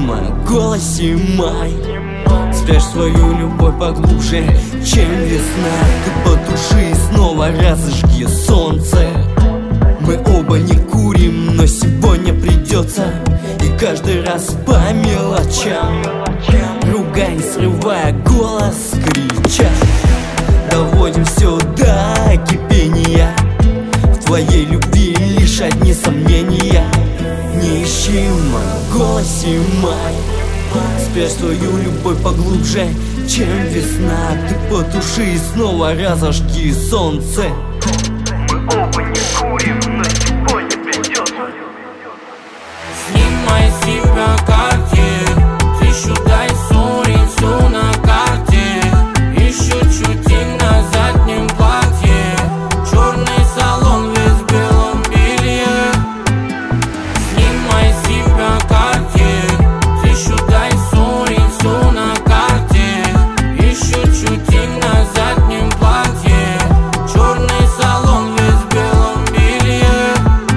моем голосе май. Спрячь свою любовь поглубже, чем весна. Ты потуши и снова разожги солнце. Мы оба не курим, но сегодня придется. И каждый раз по мелочам, ругай, не срывая голос, крича. Доводим все до кипения. В твоей любви лишь одни сомнения. Не ищи в моем голосе май. Спрячь свою любовь поглубже, чем весна. Ты потуши и снова разожги солнце. Мы оба не курим, но сегодня придется. Снимай с себя карте, тысячу дай сори, все на карте. Еще чутик на заднем платье, черный салон весь в белом белье. Снимай с себя карте, тысячу дай сори, все на карте. Еще чутик на заднем платье, черный салон весь в белом белье.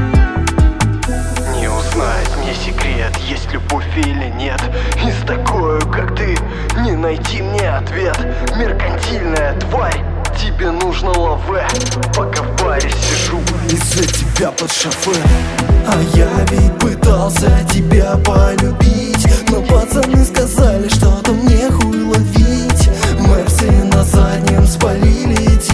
Не узнать мне секрет, есть любовь или нет. И с такой, как ты, не найти мне ответ. Меркантильная тварь, тебе нужно лаве. Пока в баре сижу, из-за тебя под шофе. А я ведь пытался тебя полюбить, но пацаны сказали, что там не хуй ловить. Мерси на заднем спалили